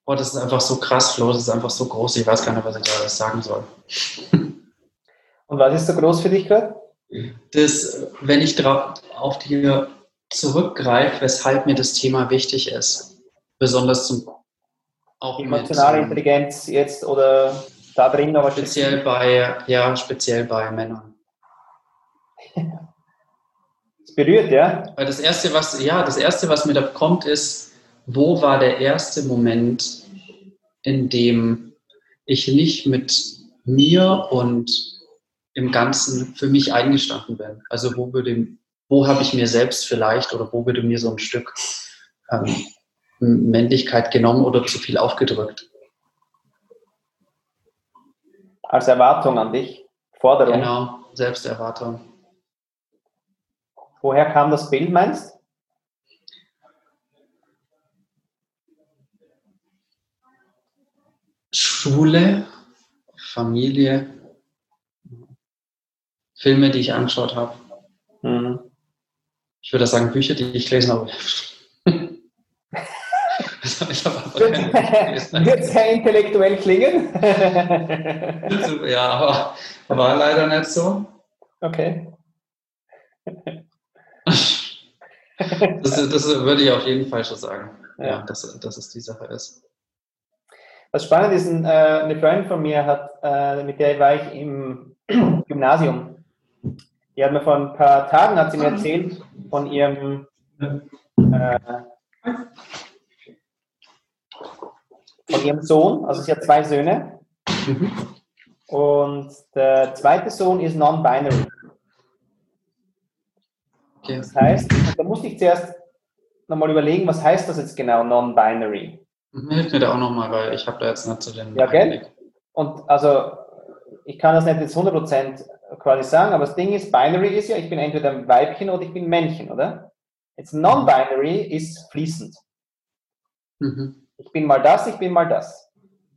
Oh, das ist einfach so krass, Flo, das ist einfach so groß, ich weiß gar nicht, was ich da alles sagen soll. Und was ist so groß für dich gerade? Das, wenn ich auf die zurückgreife, weshalb mir das Thema wichtig ist, besonders auch Emotionale Intelligenz jetzt oder da drin noch was speziell bei Männern. Es berührt, ja? Weil das Erste, was mir da kommt, ist, wo war der erste Moment, in dem ich nicht mit mir und im Ganzen für mich eingestanden bin. Also wo habe ich mir selbst vielleicht oder wo würde mir so ein Stück Männlichkeit genommen oder zu viel aufgedrückt? Als Erwartung an dich, Forderung. Genau, Selbsterwartung. Woher kam das Bild, meinst du? Schule, Familie, Filme, die ich angeschaut habe. Mhm. Ich würde sagen Bücher, die ich gelesen habe. Wird sehr intellektuell klingen. Ja, aber war leider nicht so. Okay. Das würde ich auf jeden Fall schon sagen. Ja, dass es die Sache ist. Was spannend ist, eine Freundin von mir mit der war ich im Gymnasium. Die hat mir vor ein paar Tagen hat sie mir erzählt von ihrem Sohn. Also sie hat 2 Söhne. Und der zweite Sohn ist non-binary. Okay. Das heißt, da musste ich zuerst nochmal überlegen, was heißt das jetzt genau, non-binary? Hilf mir da auch nochmal, weil ich habe da jetzt nicht zu den... Ja, gell? Und also, ich kann das nicht jetzt 100% quasi sagen, aber das Ding ist, binary ist ja, ich bin entweder ein Weibchen oder ich bin ein Männchen, oder? Jetzt non-binary ist fließend. Ich bin mal das, ich bin mal das.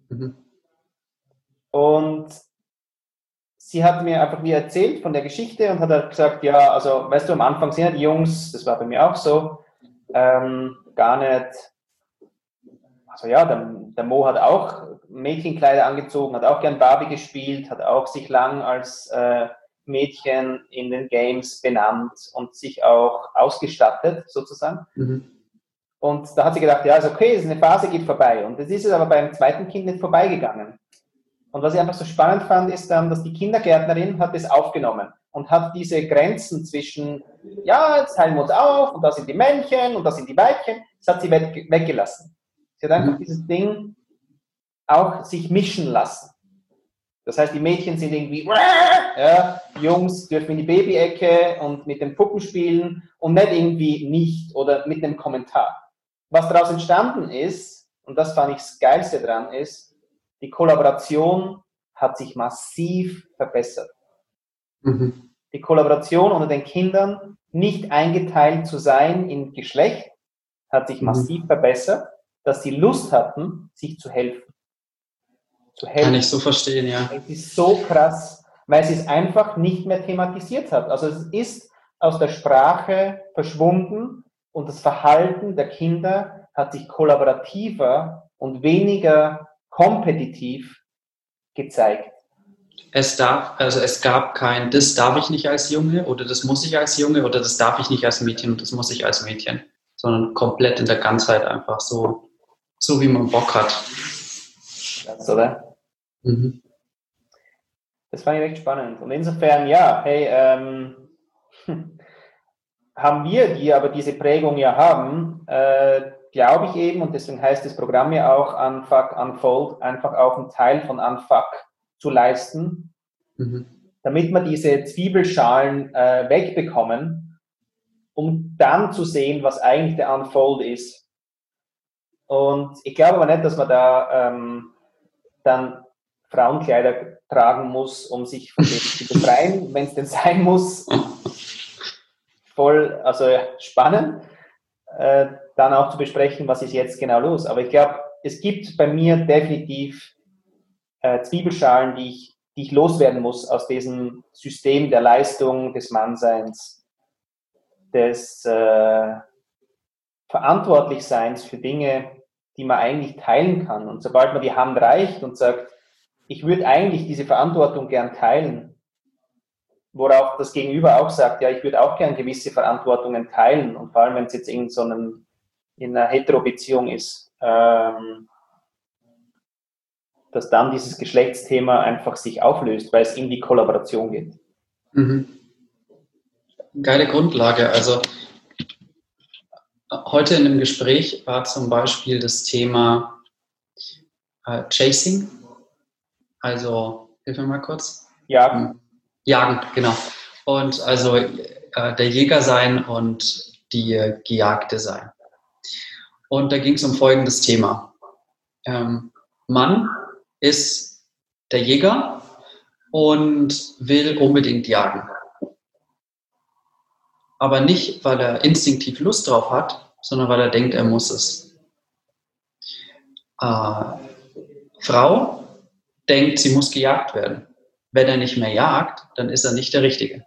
Und sie hat mir einfach wieder erzählt von der Geschichte und hat halt gesagt, ja, also, weißt du, am Anfang sind ja die Jungs, das war bei mir auch so, gar nicht, also ja, der Mo hat auch Mädchenkleider angezogen, hat auch gern Barbie gespielt, hat auch sich lang als Mädchen in den Games benannt und sich auch ausgestattet, sozusagen. Und da hat sie gedacht, ja, ist okay, ist eine Phase, geht vorbei. Und das ist es aber beim zweiten Kind nicht vorbeigegangen. Und was ich einfach so spannend fand, ist dann, dass die Kindergärtnerin hat das aufgenommen und hat diese Grenzen zwischen, ja, jetzt teilen wir uns auf und da sind die Männchen und da sind die Weibchen, das hat sie weggelassen. Sie hat einfach dieses Ding auch sich mischen lassen. Das heißt, die Mädchen sind irgendwie, ja, Jungs dürfen in die Baby-Ecke und mit den Puppen spielen und nicht irgendwie nicht oder mit einem Kommentar. Was daraus entstanden ist, und das fand ich das Geilste dran, ist, die Kollaboration hat sich massiv verbessert. Die Kollaboration unter den Kindern, nicht eingeteilt zu sein in Geschlecht, hat sich massiv verbessert, dass sie Lust hatten, sich zu helfen. Kann ich so verstehen, ja. Es ist so krass, weil sie es einfach nicht mehr thematisiert hat. Also es ist aus der Sprache verschwunden und das Verhalten der Kinder hat sich kollaborativer und weniger kompetitiv gezeigt. Es gab kein, das darf ich nicht als Junge oder das muss ich als Junge oder das darf ich nicht als Mädchen und das muss ich als Mädchen, sondern komplett in der Ganzheit einfach so wie man Bock hat. Das, oder? Das fand ich echt spannend. Und insofern, ja, hey, haben wir, die aber diese Prägung ja haben, glaube ich eben, und deswegen heißt das Programm ja auch Unfuck, Unfold, einfach auch einen Teil von Unfuck zu leisten, damit wir diese Zwiebelschalen wegbekommen, um dann zu sehen, was eigentlich der Unfold ist. Und ich glaube aber nicht, dass man da dann Frauenkleider tragen muss, um sich von dem zu befreien, wenn es denn sein muss. Voll, also spannend, dann auch zu besprechen, was ist jetzt genau los. Aber ich glaube, es gibt bei mir definitiv Zwiebelschalen, die ich loswerden muss aus diesem System der Leistung, des Mannseins, des Verantwortlichseins für Dinge, die man eigentlich teilen kann. Und sobald man die Hand reicht und sagt, ich würde eigentlich diese Verantwortung gern teilen, worauf das Gegenüber auch sagt, ja, ich würde auch gern gewisse Verantwortungen teilen, und vor allem, wenn es jetzt in einer Hetero-Beziehung ist, dass dann dieses Geschlechtsthema einfach sich auflöst, weil es in die Kollaboration geht. Mhm. Geile Grundlage. Also heute in dem Gespräch war zum Beispiel das Thema Chasing. Also, hilf mir mal kurz. Jagen. Jagen, genau. Und also der Jäger sein und die Gejagte sein. Und da ging es um folgendes Thema. Mann ist der Jäger und will unbedingt jagen. Aber nicht, weil er instinktiv Lust drauf hat, sondern weil er denkt, er muss es. Frau denkt, sie muss gejagt werden. Wenn er nicht mehr jagt, dann ist er nicht der Richtige.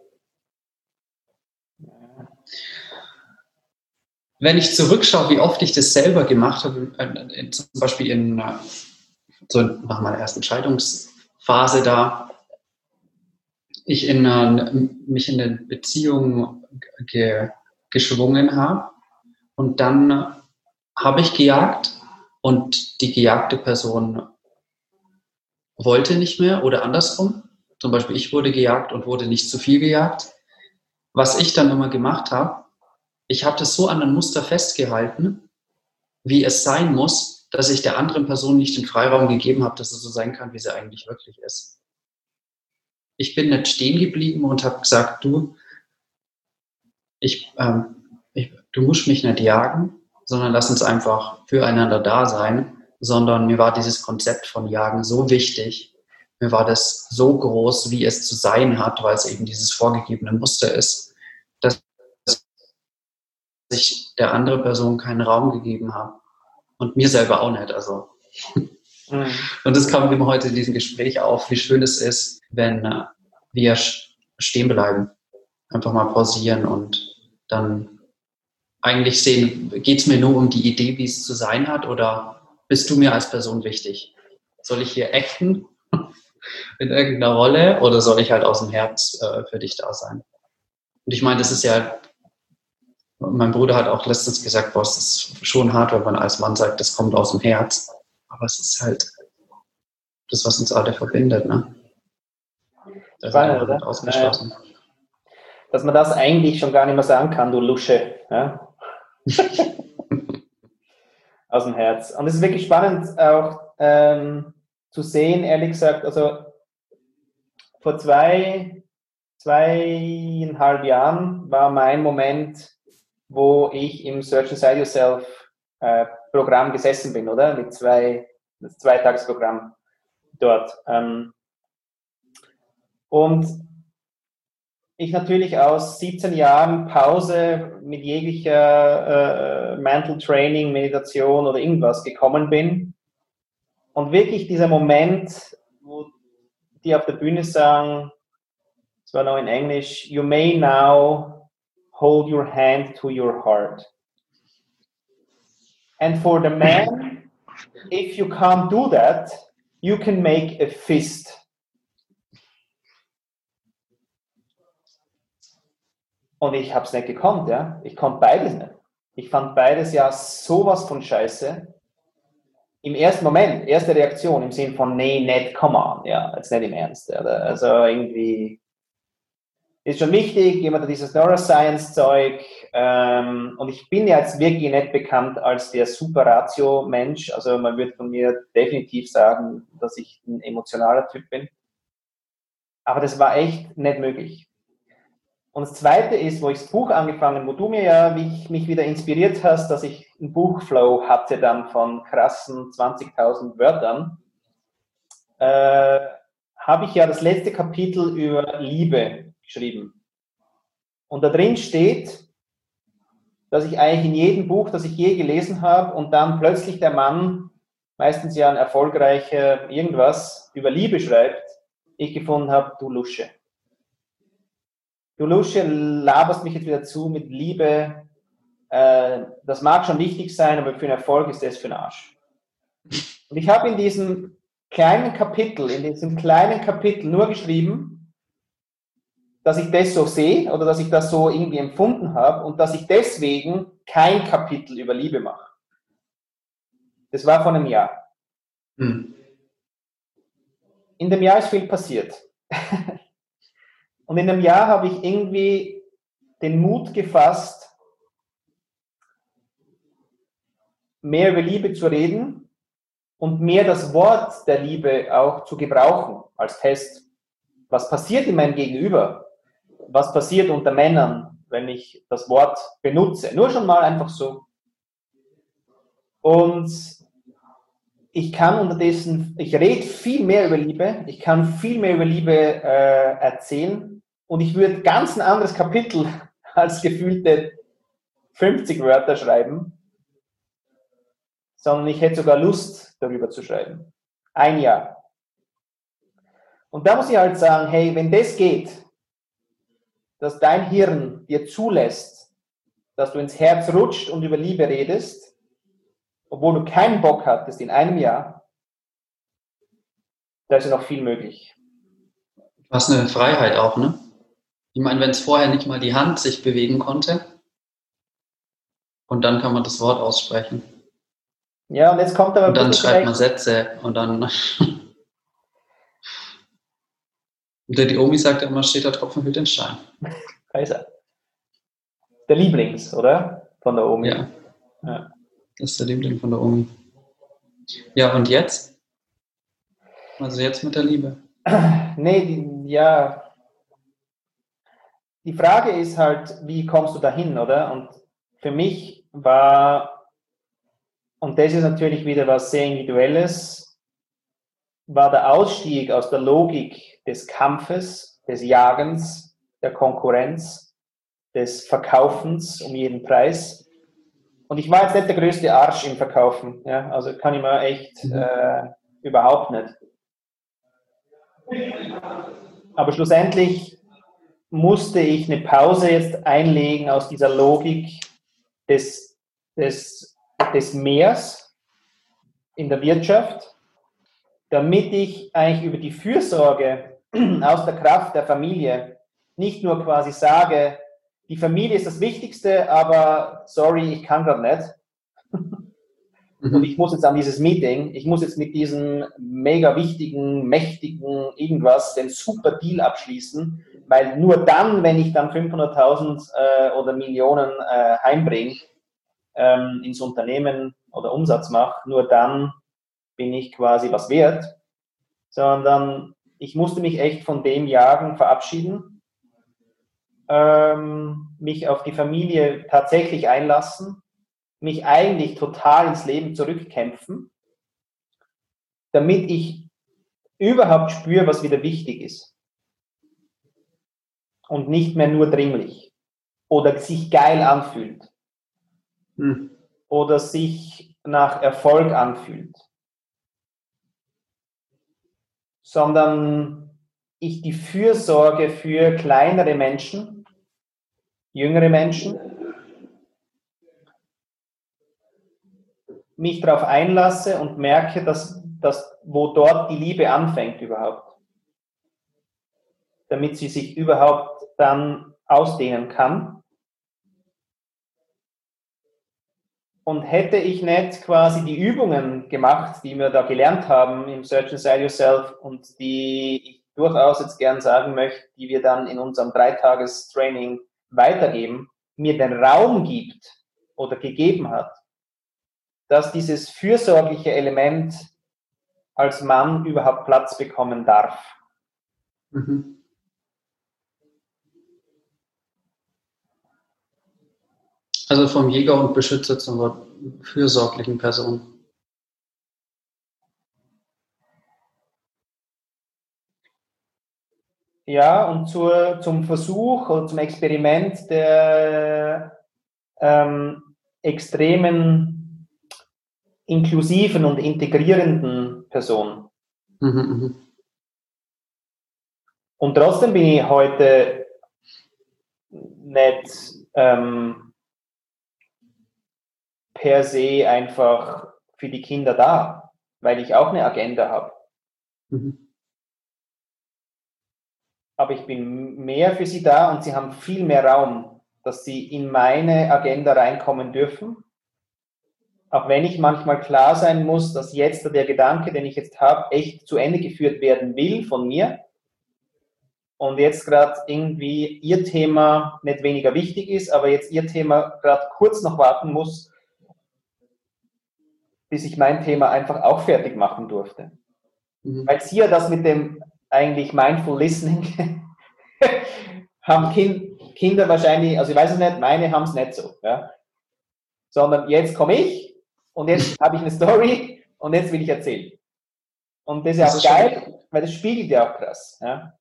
Wenn ich zurückschaue, wie oft ich das selber gemacht habe, zum Beispiel nach meiner ersten Scheidungsphase da, ich mich in eine Beziehung geschwungen habe und dann habe ich gejagt und die gejagte Person wollte nicht mehr oder andersrum. Zum Beispiel ich wurde gejagt und wurde nicht zu viel gejagt. Was ich dann immer gemacht habe, ich habe das so an einem Muster festgehalten, wie es sein muss, dass ich der anderen Person nicht den Freiraum gegeben habe, dass es so sein kann, wie sie eigentlich wirklich ist. Ich bin nicht stehen geblieben und habe gesagt, du musst mich nicht jagen, sondern lass uns einfach füreinander da sein, sondern mir war dieses Konzept von Jagen so wichtig, mir war das so groß, wie es zu sein hat, weil es eben dieses vorgegebene Muster ist, dass ich der anderen Person keinen Raum gegeben habe und mir selber auch nicht. Also. Und das kam eben heute in diesem Gespräch auf, wie schön es ist, wenn wir stehen bleiben, einfach mal pausieren und dann eigentlich sehen, geht es mir nur um die Idee, wie es zu sein hat, oder bist du mir als Person wichtig? Soll ich hier acten in irgendeiner Rolle oder soll ich halt aus dem Herz für dich da sein? Und ich meine, das ist ja, mein Bruder hat auch letztens gesagt, boah, es ist schon hart, wenn man als Mann sagt, das kommt aus dem Herz. Aber es ist halt das, was uns alle verbindet, ne? Das Spannend, ist oder? ausgeschlossen. Dass man das eigentlich schon gar nicht mehr sagen kann, du Lusche. Ja? Aus dem Herz. Und es ist wirklich spannend auch zu sehen, ehrlich gesagt, also vor 2,5 Jahren war mein Moment, wo ich im Search Inside Yourself Programm gesessen bin, oder? Mit das Zweitagesprogramm dort. Und ich natürlich aus 17 Jahren Pause mit jeglicher Mental Training, Meditation oder irgendwas gekommen bin. Und wirklich dieser Moment, wo die auf der Bühne sagen, es war noch in Englisch, you may now hold your hand to your heart. And for the man, if you can't do that, you can make a fist. Und ich habe es nicht gekonnt, ja. Ich konnte beides nicht. Ich fand beides ja sowas von scheiße. Im ersten Moment, erste Reaktion im Sinn von, nee, nicht, come on, ja, jetzt nicht im Ernst. Oder? Also irgendwie ist schon wichtig, jemand hat dieses Neuroscience-Zeug und ich bin ja jetzt wirklich nicht bekannt als der Super-Ratio-Mensch, also man wird von mir definitiv sagen, dass ich ein emotionaler Typ bin. Aber das war echt nicht möglich. Und das Zweite ist, wo ich das Buch angefangen, wo du mir ja mich wieder inspiriert hast, dass ich einen Buchflow hatte dann von krassen 20.000 Wörtern, habe ich ja das letzte Kapitel über Liebe geschrieben. Und da drin steht, dass ich eigentlich in jedem Buch, das ich je gelesen habe, und dann plötzlich der Mann, meistens ja ein erfolgreicher irgendwas, über Liebe schreibt, ich gefunden habe, du Lusche. Du Lusche, laberst mich jetzt wieder zu mit Liebe. Das mag schon wichtig sein, aber für einen Erfolg ist das für den Arsch. Und ich habe in diesem kleinen Kapitel nur geschrieben, dass ich das so sehe oder dass ich das so irgendwie empfunden habe und dass ich deswegen kein Kapitel über Liebe mache. Das war vor einem Jahr. In dem Jahr ist viel passiert. Und in einem Jahr habe ich irgendwie den Mut gefasst, mehr über Liebe zu reden und mehr das Wort der Liebe auch zu gebrauchen als Test. Was passiert in meinem Gegenüber? Was passiert unter Männern, wenn ich das Wort benutze? Nur schon mal einfach so. Und ich rede viel mehr über Liebe, ich kann viel mehr über Liebe erzählen und ich würde ganz ein anderes Kapitel als gefühlte 50 Wörter schreiben, sondern ich hätte sogar Lust, darüber zu schreiben. Ein Jahr. Und da muss ich halt sagen, hey, wenn das geht, dass dein Hirn dir zulässt, dass du ins Herz rutscht und über Liebe redest, obwohl du keinen Bock hattest in einem Jahr, da ist ja noch viel möglich. Was eine Freiheit auch, ne? Ich meine, wenn es vorher nicht mal die Hand sich bewegen konnte und dann kann man das Wort aussprechen. Ja, und jetzt kommt aber... Und dann schreibt man Sätze und dann... Die Omi sagt ja immer, steht der Tropfen hüllt den Stein. Der Lieblings, oder? Von der Omi. Ja. Das ist der Liebling von der Omi. Ja, und jetzt? Also jetzt mit der Liebe. Nee, die Frage ist halt, wie kommst du dahin, oder? Und für mich war, und das ist natürlich wieder was sehr Individuelles, war der Ausstieg aus der Logik des Kampfes, des Jagens, der Konkurrenz, des Verkaufens um jeden Preis. Und ich war jetzt nicht der größte Arsch im Verkaufen, ja? Also kann ich mir echt überhaupt nicht. Aber schlussendlich musste ich eine Pause jetzt einlegen aus dieser Logik des Mehrs in der Wirtschaft, damit ich eigentlich über die Fürsorge aus der Kraft der Familie nicht nur quasi sage, die Familie ist das Wichtigste, aber sorry, ich kann gerade nicht. Und ich muss jetzt an dieses Meeting, ich muss jetzt mit diesem mega wichtigen, mächtigen irgendwas den super Deal abschließen, weil nur dann, wenn ich dann 500.000 oder Millionen heimbringe ins Unternehmen oder Umsatz mache, nur dann bin ich quasi was wert, sondern ich musste mich echt von dem Jagen verabschieden, mich auf die Familie tatsächlich einlassen, mich eigentlich total ins Leben zurückkämpfen, damit ich überhaupt spüre, was wieder wichtig ist. Und nicht mehr nur dringlich. Oder sich geil anfühlt. Oder sich nach Erfolg anfühlt. Sondern ich die Fürsorge für kleinere Menschen, jüngere Menschen, mich darauf einlasse und merke, dass wo dort die Liebe anfängt überhaupt. Damit sie sich überhaupt dann ausdehnen kann. Und hätte ich nicht quasi die Übungen gemacht, die wir da gelernt haben im Search Inside Yourself und die ich durchaus jetzt gern sagen möchte, die wir dann in unserem 3-Tages-Training weitergeben, mir den Raum gibt oder gegeben hat, dass dieses fürsorgliche Element als Mann überhaupt Platz bekommen darf. Also vom Jäger und Beschützer zur fürsorglichen Person. Ja, und zum Versuch oder zum Experiment der extremen, inklusiven und integrierenden Person. Und trotzdem bin ich heute nicht per se einfach für die Kinder da. weil ich auch eine Agenda habe. Aber ich bin mehr für sie da und sie haben viel mehr Raum, dass sie in meine Agenda reinkommen dürfen. Auch wenn ich manchmal klar sein muss, dass jetzt der Gedanke, den ich jetzt habe, echt zu Ende geführt werden will von mir und jetzt gerade irgendwie ihr Thema nicht weniger wichtig ist, aber jetzt ihr Thema gerade kurz noch warten muss, bis ich mein Thema einfach auch fertig machen durfte. Weil sie ja das mit dem eigentlich Mindful Listening haben Kinder wahrscheinlich, also ich weiß es nicht, meine haben es nicht so. Ja? Sondern jetzt komme ich und jetzt habe ich eine Story und jetzt will ich erzählen. Und das ist ja auch geil, weil das spiegelt ja auch krass. Ja?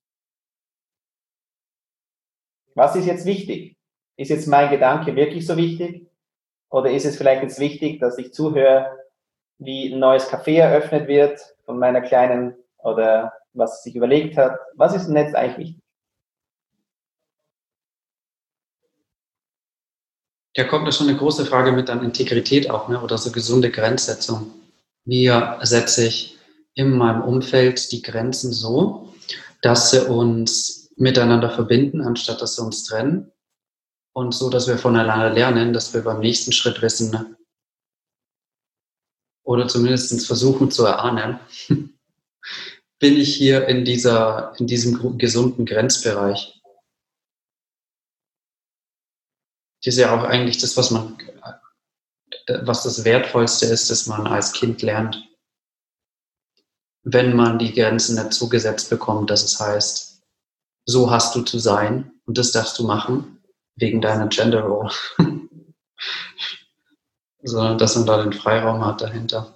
Was ist jetzt wichtig? Ist jetzt mein Gedanke wirklich so wichtig? Oder ist es vielleicht jetzt wichtig, dass ich zuhöre, wie ein neues Café eröffnet wird von meiner Kleinen oder was sie sich überlegt hat? Was ist denn jetzt eigentlich wichtig? Da kommt da schon eine große Frage mit an Integrität auch, ne? Oder so gesunde Grenzsetzung. Wie setze ich in meinem Umfeld die Grenzen so, dass sie uns miteinander verbinden, anstatt dass sie uns trennen? Und so, dass wir voneinander lernen, dass wir beim nächsten Schritt wissen, ne? Oder zumindest versuchen zu erahnen, bin ich hier in diesem gesunden Grenzbereich. Das ist ja auch eigentlich das, was das Wertvollste ist, das man als Kind lernt. Wenn man die Grenzen nicht zugesetzt bekommt, dass es heißt, so hast du zu sein und das darfst du machen, wegen deiner Gender Role. Sondern dass man da den Freiraum hat dahinter.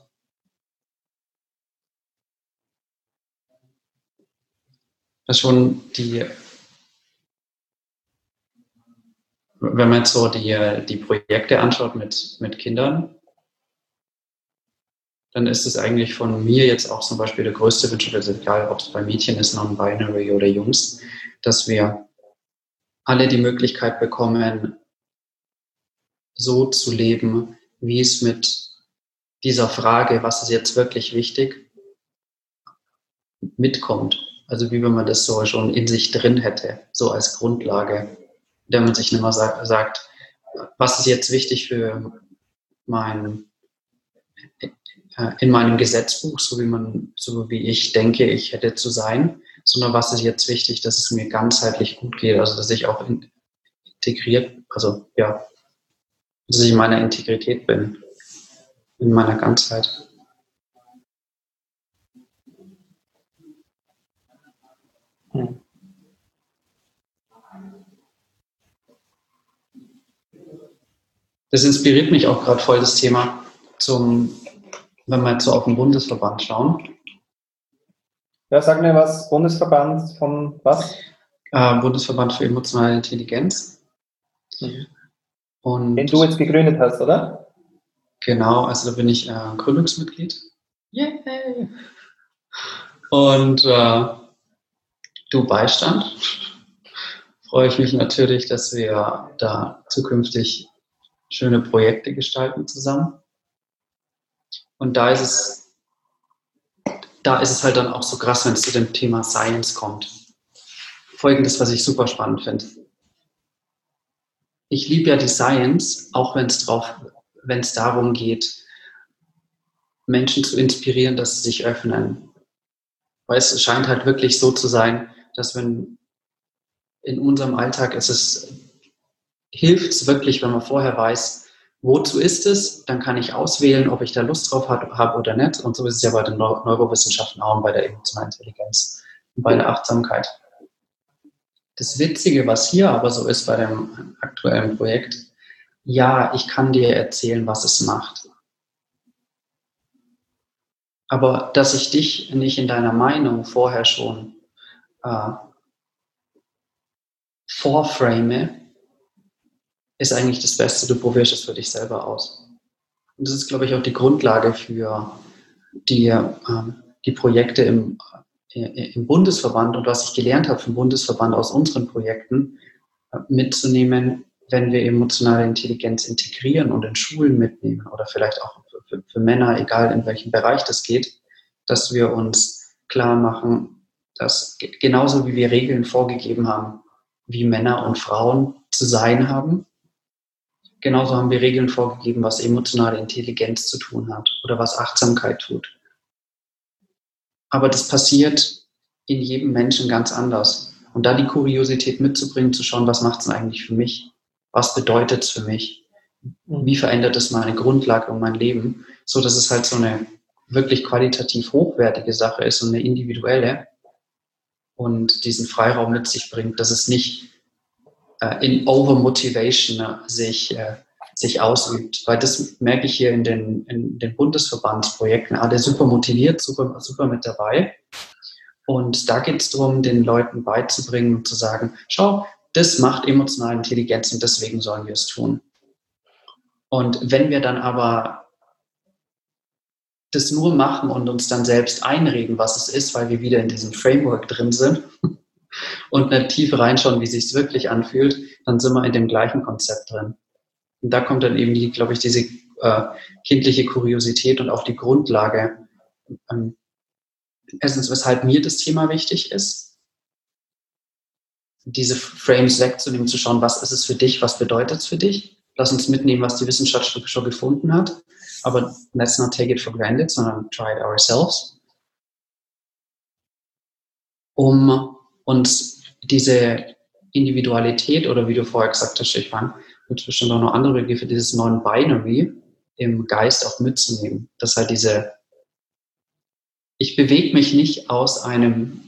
Das ist schon wenn man jetzt so die Projekte anschaut mit Kindern, dann ist es eigentlich von mir jetzt auch zum Beispiel der größte Wunsch, also egal ob es bei Mädchen ist, non-binary oder Jungs, dass wir alle die Möglichkeit bekommen, so zu leben, wie es mit dieser Frage, was ist jetzt wirklich wichtig, mitkommt. Also wie wenn man das so schon in sich drin hätte, so als Grundlage, der man sich nicht mehr sagt, was ist jetzt wichtig für in meinem Gesetzbuch, so wie ich denke, ich hätte zu sein, sondern was ist jetzt wichtig, dass es mir ganzheitlich gut geht, also dass ich auch integriert, also ja, dass ich in meiner Integrität bin, in meiner Ganzheit. Das inspiriert mich auch gerade voll, das Thema, wenn wir jetzt so auf den Bundesverband schauen. Ja, sag mir was, Bundesverband von was? Bundesverband für emotionale Intelligenz. Und den du jetzt gegründet hast, oder? Genau, also da bin ich Gründungsmitglied. Yay! Und du Beistand. Freue ich mich natürlich, dass wir da zukünftig schöne Projekte gestalten zusammen. Und da ist es halt dann auch so krass, wenn es zu dem Thema Science kommt. Folgendes, was ich super spannend finde. Ich liebe ja die Science, auch wenn es darum geht, Menschen zu inspirieren, dass sie sich öffnen. Weil es scheint halt wirklich so zu sein, dass wenn in unserem Alltag hilft es wirklich, wenn man vorher weiß, wozu ist es, dann kann ich auswählen, ob ich da Lust drauf habe oder nicht. Und so ist es ja bei den Neurowissenschaften auch und bei der emotionalen Intelligenz und bei der Achtsamkeit. Das Witzige, was hier aber so ist bei dem aktuellen Projekt, ja, ich kann dir erzählen, was es macht. Aber dass ich dich nicht in deiner Meinung vorher schon vorframe, ist eigentlich das Beste. Du probierst es für dich selber aus. Und das ist, glaube ich, auch die Grundlage für die Projekte im Bundesverband und was ich gelernt habe vom Bundesverband aus unseren Projekten mitzunehmen. wenn wir emotionale Intelligenz integrieren und in Schulen mitnehmen oder vielleicht auch für Männer, egal in welchem Bereich das geht, dass wir uns klar machen, dass genauso wie wir Regeln vorgegeben haben, wie Männer und Frauen zu sein haben, genauso haben wir Regeln vorgegeben, was emotionale Intelligenz zu tun hat oder was Achtsamkeit tut. Aber das passiert in jedem Menschen ganz anders. Und da die Kuriosität mitzubringen, zu schauen, was macht es eigentlich für mich? Was bedeutet es für mich? Wie verändert es meine Grundlage und mein Leben? So dass es halt so eine wirklich qualitativ hochwertige Sache ist und eine individuelle und diesen Freiraum mit sich bringt, dass es nicht in Overmotivation sich ausübt. Weil das merke ich hier in den Bundesverbandsprojekten, alle super motiviert, super mit dabei. Und da geht es darum, den Leuten beizubringen und zu sagen, schau, das macht emotionale Intelligenz und deswegen sollen wir es tun. Und wenn wir dann aber das nur machen und uns dann selbst einreden, was es ist, weil wir wieder in diesem Framework drin sind und nicht tief reinschauen, wie es sich wirklich anfühlt, dann sind wir in dem gleichen Konzept drin. Und da kommt dann eben, glaube ich, diese kindliche Kuriosität und auch die Grundlage. Erstens, weshalb mir das Thema wichtig ist, diese Frames wegzunehmen, zu schauen, was ist es für dich, was bedeutet es für dich. Lass uns mitnehmen, was die Wissenschaft schon gefunden hat. Aber let's not take it for granted, sondern try it ourselves. Um uns diese Individualität oder wie du vorher gesagt hast, Stefan, gibt es bestimmt auch noch andere Begriffe, dieses Non-Binary im Geist auch mitzunehmen. Das halt ich bewege mich nicht aus einem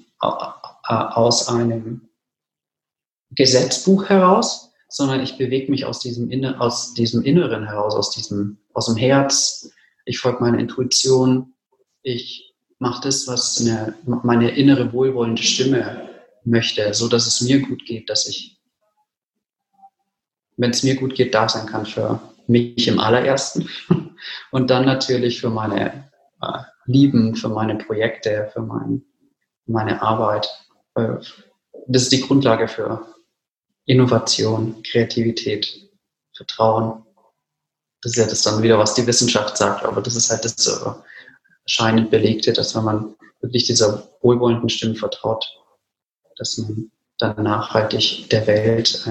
Gesetzbuch heraus, sondern ich bewege mich aus diesem Inneren heraus, aus dem Herz. Ich folge meiner Intuition. Ich mache das, was meine innere wohlwollende Stimme möchte, so dass es mir gut geht, dass ich, wenn es mir gut geht, da sein kann für mich im allerersten und dann natürlich für meine Lieben, für meine Projekte, für meine Arbeit. Das ist die Grundlage für Innovation, Kreativität, Vertrauen. Das ist ja das dann wieder, was die Wissenschaft sagt, aber das ist halt das scheinend Belegte, dass wenn man wirklich dieser wohlwollenden Stimme vertraut, dass man dann nachhaltig der Welt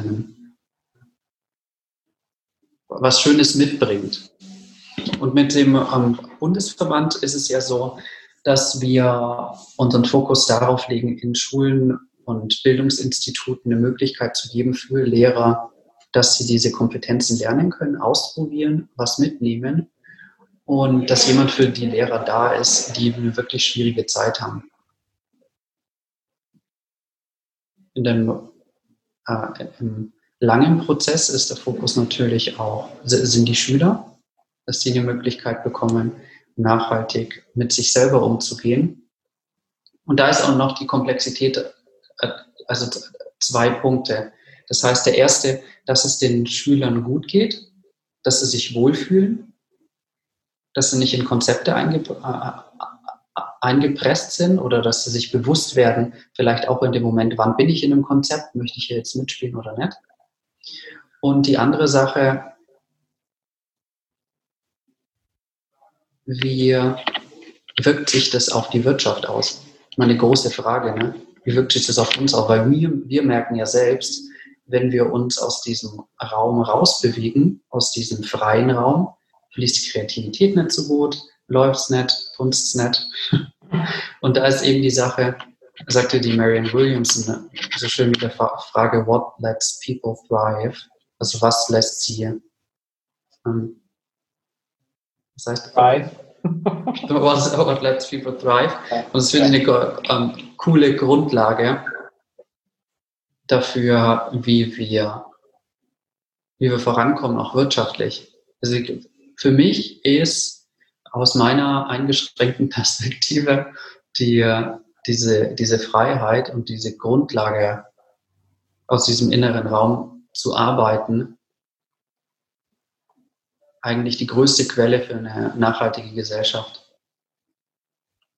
was Schönes mitbringt. Und mit dem Bundesverband ist es ja so, dass wir unseren Fokus darauf legen, in Schulen und Bildungsinstituten eine Möglichkeit zu geben für Lehrer, dass sie diese Kompetenzen lernen können, ausprobieren, was mitnehmen und dass jemand für die Lehrer da ist, die eine wirklich schwierige Zeit haben. Im langen Prozess ist der Fokus natürlich auch, sind die Schüler, dass sie die Möglichkeit bekommen, nachhaltig mit sich selber umzugehen. Und da ist auch noch die Komplexität, also 2 Punkte. Das heißt, der erste, dass es den Schülern gut geht, dass sie sich wohlfühlen, dass sie nicht in Konzepte eingepresst sind oder dass sie sich bewusst werden, vielleicht auch in dem Moment, wann bin ich in einem Konzept, möchte ich hier jetzt mitspielen oder nicht. Und die andere Sache, wie wirkt sich das auf die Wirtschaft aus? Meine große Frage, ne? Wie wirkt sich das auf uns aus? Weil wir merken ja selbst, wenn wir uns aus diesem Raum rausbewegen, aus diesem freien Raum, fließt die Kreativität nicht so gut, läuft's nicht, funzt's nicht. Und da ist eben die Sache, sagte die Marianne Williamson so schön mit der Frage, what lets people thrive? Also was lässt sie, was heißt thrive? What lets people thrive? Und das finde ich eine coole Grundlage dafür, wie wir vorankommen, auch wirtschaftlich. Also für mich ist aus meiner eingeschränkten Perspektive diese Freiheit und diese Grundlage aus diesem inneren Raum zu arbeiten eigentlich die größte Quelle für eine nachhaltige Gesellschaft.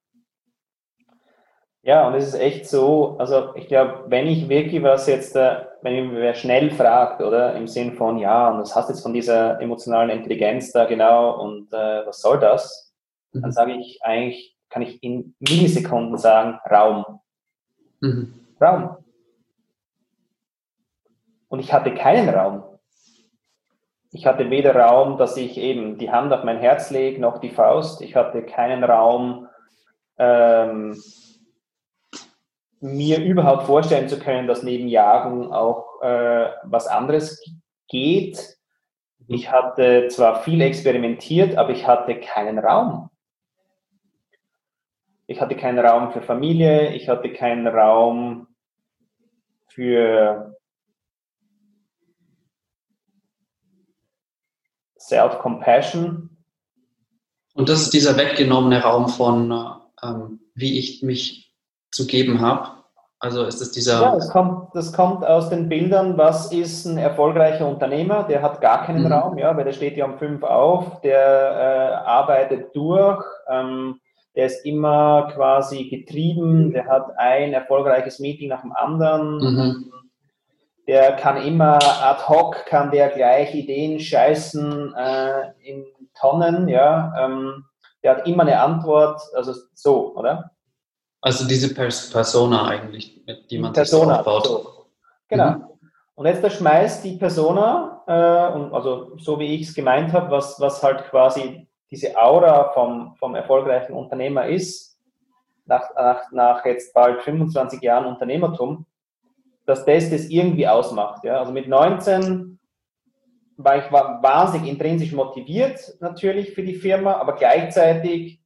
Ja, und es ist echt so, also ich glaube, wenn ich wirklich was jetzt wenn wer schnell fragt, oder im Sinn von, ja, und was hast du jetzt von dieser emotionalen Intelligenz da genau und was soll das? Dann sage ich eigentlich, kann ich in Millisekunden sagen, Raum. Raum. Und ich hatte keinen Raum. Ich hatte weder Raum, dass ich eben die Hand auf mein Herz lege, noch die Faust. Ich hatte keinen Raum, mir überhaupt vorstellen zu können, dass neben Jagen auch was anderes geht. Ich hatte zwar viel experimentiert, aber ich hatte keinen Raum. Ich hatte keinen Raum für Familie, ich hatte keinen Raum für Self-Compassion. Und das ist dieser weggenommene Raum von, wie ich mich zu geben habe. Also ist es dieser... Ja, das kommt aus den Bildern, was ist ein erfolgreicher Unternehmer, der hat gar keinen Raum, ja, weil der steht ja um 5 auf, der arbeitet durch, der ist immer quasi getrieben, der hat ein erfolgreiches Meeting nach dem anderen, der kann immer ad hoc, kann der gleich Ideen scheißen in Tonnen, ja, der hat immer eine Antwort, also so, oder? Also diese Persona eigentlich, die man sich Persona, so aufbaut. So. Genau. Und jetzt da schmeißt die Persona, und also so wie ich es gemeint habe, was halt quasi diese Aura vom erfolgreichen Unternehmer ist, nach jetzt bald 25 Jahren Unternehmertum, dass das irgendwie ausmacht. Ja? Also mit 19 war ich wahnsinnig intrinsisch motiviert natürlich für die Firma, aber gleichzeitig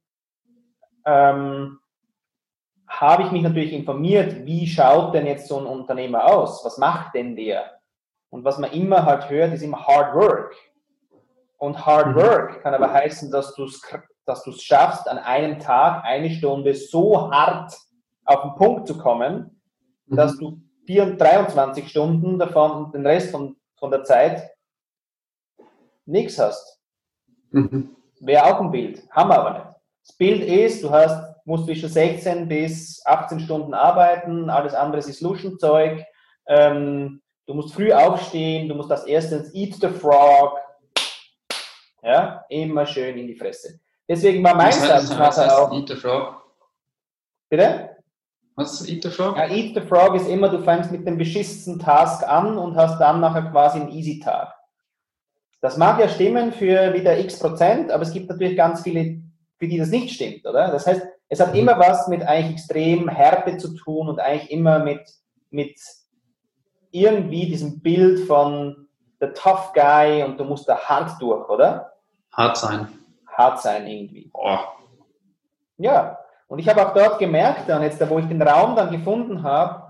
habe ich mich natürlich informiert, wie schaut denn jetzt so ein Unternehmer aus? Was macht denn der? Und was man immer halt hört, ist immer Hard Work. Und Hard Work kann aber heißen, dass du es schaffst, an einem Tag 1 Stunde so hart auf den Punkt zu kommen, dass du 23 Stunden davon, den Rest von der Zeit, nichts hast. Wäre auch ein Bild, haben wir aber nicht. Das Bild ist, musst zwischen 16 bis 18 Stunden arbeiten, alles andere ist Luschenzeug, du musst früh aufstehen, du musst als erstes Eat the Frog, ja, immer schön in die Fresse. Deswegen war mein Satz nachher auch... Eat the Frog? Bitte? Was ist Eat the Frog? Ja, Eat the Frog ist immer, du fängst mit dem beschissensten Task an und hast dann nachher quasi einen Easy-Tag. Das mag ja stimmen für wieder x%, aber es gibt natürlich ganz viele, für die das nicht stimmt, oder? Das heißt, es hat immer was mit eigentlich extrem Härte zu tun und eigentlich immer mit irgendwie diesem Bild von the tough guy und du musst da hart durch, oder? Hart sein. Hart sein irgendwie. Oh. Ja, und ich habe auch dort gemerkt, dann jetzt, wo ich den Raum dann gefunden habe,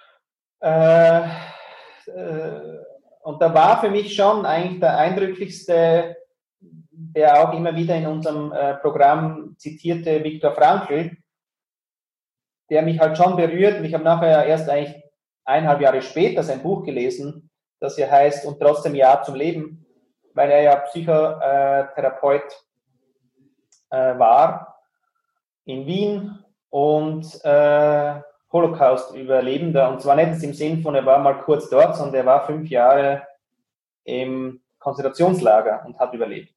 und da war für mich schon eigentlich der eindrücklichste, der auch immer wieder in unserem Programm zitierte Viktor Frankl, der mich halt schon berührt. Und ich habe nachher erst eigentlich 1,5 Jahre später sein Buch gelesen, das hier heißt Und trotzdem Ja zum Leben, weil er ja Psychotherapeut war in Wien und Holocaust-Überlebender. Und zwar nicht im Sinn von, er war mal kurz dort, sondern er war 5 Jahre im Konzentrationslager und hat überlebt.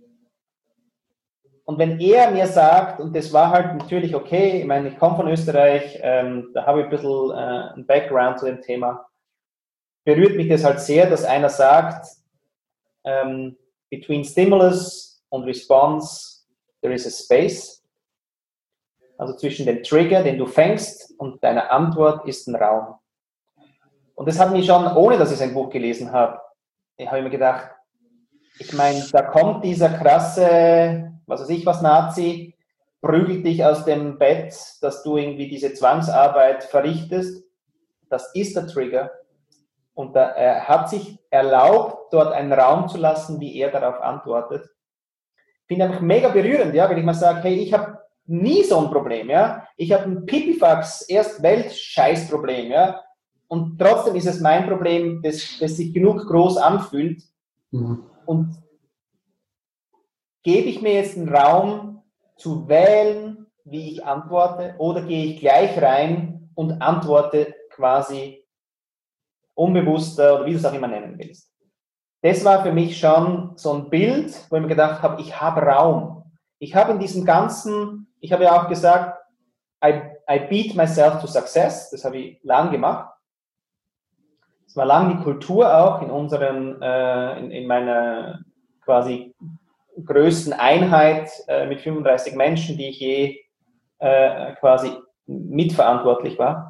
Und wenn er mir sagt, und das war halt natürlich okay, ich meine, ich komme von Österreich, da habe ich ein bisschen ein Background zu dem Thema, berührt mich das halt sehr, dass einer sagt, between stimulus und response, there is a space. Also zwischen dem Trigger, den du fängst, und deiner Antwort ist ein Raum. Und das hat mich schon, ohne dass ich sein Buch gelesen habe, ich habe mir gedacht, ich meine, da kommt dieser krasse, was weiß ich was, Nazi, prügelt dich aus dem Bett, dass du irgendwie diese Zwangsarbeit verrichtest. Das ist der Trigger. Und er hat sich erlaubt, dort einen Raum zu lassen, wie er darauf antwortet. Ich finde einfach mega berührend, ja, wenn ich mal sage, hey, ich habe nie so ein Problem, ja. Ich habe ein Pipifax Erstwelt-Scheißproblem, ja. Und trotzdem ist es mein Problem, das sich genug groß anfühlt. Und gebe ich mir jetzt einen Raum zu wählen, wie ich antworte, oder gehe ich gleich rein und antworte quasi unbewusster oder wie du es auch immer nennen willst. Das war für mich schon so ein Bild, wo ich mir gedacht habe, ich habe Raum. Ich habe in diesem Ganzen, ich habe ja auch gesagt, I beat myself to success, das habe ich lang gemacht. Das war lang die Kultur auch in meiner quasi größten Einheit mit 35 Menschen, die ich je quasi mitverantwortlich war.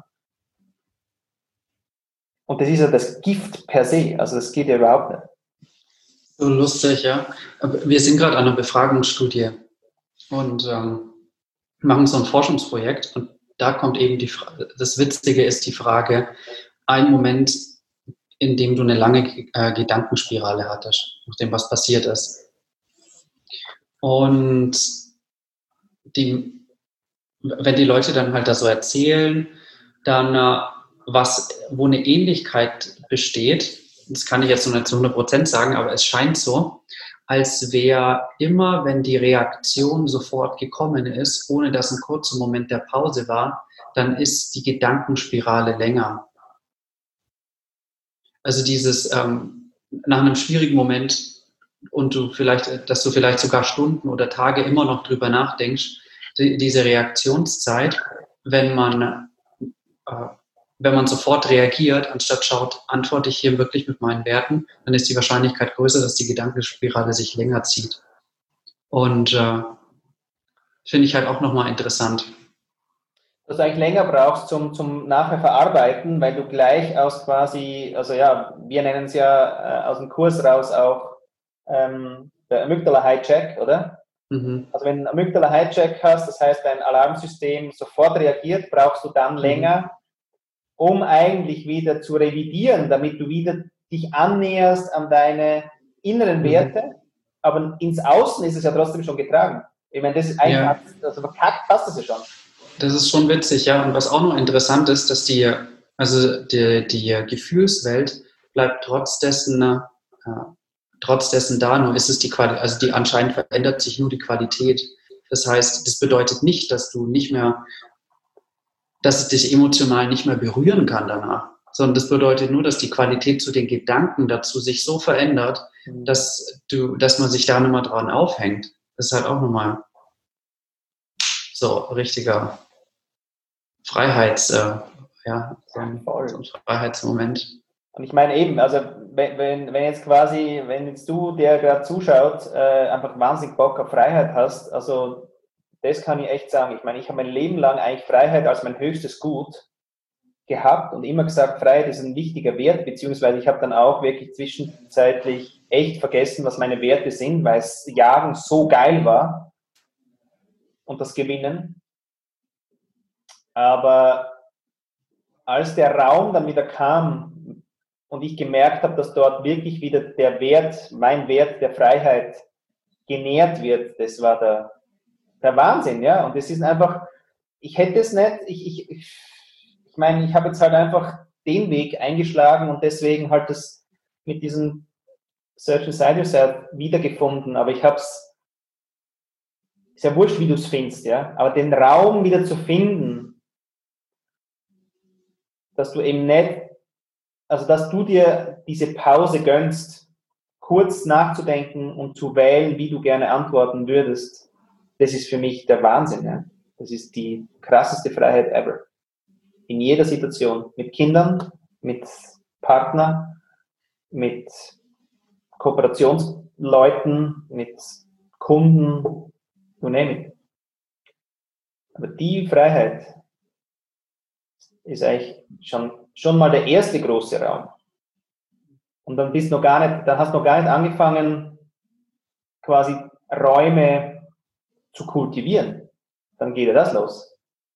Und das ist ja das Gift per se, also das geht ja überhaupt nicht. So lustig, ja. Wir sind gerade an einer Befragungsstudie und machen so ein Forschungsprojekt und da kommt eben das Witzige ist die Frage, ein Moment, in dem du eine lange Gedankenspirale hattest, nachdem was passiert ist. Und wenn die Leute dann halt da so erzählen, dann wo eine Ähnlichkeit besteht, das kann ich jetzt noch nicht zu 100% sagen, aber es scheint so, als wäre immer, wenn die Reaktion sofort gekommen ist, ohne dass ein kurzer Moment der Pause war, dann ist die Gedankenspirale länger. Also dieses nach einem schwierigen Moment und dass du vielleicht sogar Stunden oder Tage immer noch drüber nachdenkst, diese Reaktionszeit, wenn man sofort reagiert, anstatt schaut, antworte ich hier wirklich mit meinen Werten, dann ist die Wahrscheinlichkeit größer, dass die Gedankenspirale sich länger zieht. Und finde ich halt auch nochmal interessant. Dass du eigentlich länger brauchst zum nachher verarbeiten, weil du gleich aus quasi, also ja, wir nennen es ja aus dem Kurs raus auch der Amygdala-Hijack, oder? Mhm. Also wenn du einen Amygdala-Hijack hast, das heißt, dein Alarmsystem sofort reagiert, brauchst du dann länger, um eigentlich wieder zu revidieren, damit du wieder dich annäherst an deine inneren Werte, aber ins Außen ist es ja trotzdem schon getragen. Ich meine, das ist einfach, also verkackt passt das ja schon. Das ist schon witzig, ja. Und was auch noch interessant ist, dass die Gefühlswelt bleibt trotz dessen da, nur ist es die anscheinend verändert sich nur die Qualität. Das heißt, das bedeutet nicht, dass es dich emotional nicht mehr berühren kann danach, sondern das bedeutet nur, dass die Qualität zu den Gedanken dazu sich so verändert, dass man sich da nochmal dran aufhängt. Das ist halt auch nochmal so richtiger so ein Freiheitsmoment. Und ich meine eben, also wenn jetzt du, der gerade zuschaut, einfach wahnsinnig Bock auf Freiheit hast, also das kann ich echt sagen. Ich meine, ich habe mein Leben lang eigentlich Freiheit als mein höchstes Gut gehabt und immer gesagt, Freiheit ist ein wichtiger Wert, beziehungsweise ich habe dann auch wirklich zwischenzeitlich echt vergessen, was meine Werte sind, weil das Jagen so geil war und das Gewinnen. Aber als der Raum dann wieder kam und ich gemerkt habe, dass dort wirklich wieder mein Wert der Freiheit genährt wird, das war der Wahnsinn, ja. Und es ist einfach, ich hätte es nicht, ich meine, ich habe jetzt halt einfach den Weg eingeschlagen und deswegen halt das mit diesem Search Inside Yourself wiedergefunden, aber ich habe es, ist ja wurscht, wie du es findest, ja, aber den Raum wieder zu finden, dass du eben nicht, also dass du dir diese Pause gönnst, kurz nachzudenken und zu wählen, wie du gerne antworten würdest, das ist für mich der Wahnsinn, ja. Das ist die krasseste Freiheit ever. In jeder Situation. Mit Kindern, mit Partner, mit Kooperationsleuten, mit Kunden, you name it. Aber die Freiheit ist eigentlich schon mal der erste große Raum. Und dann hast du noch gar nicht angefangen, quasi Räume zu kultivieren. Dann geht ja das los.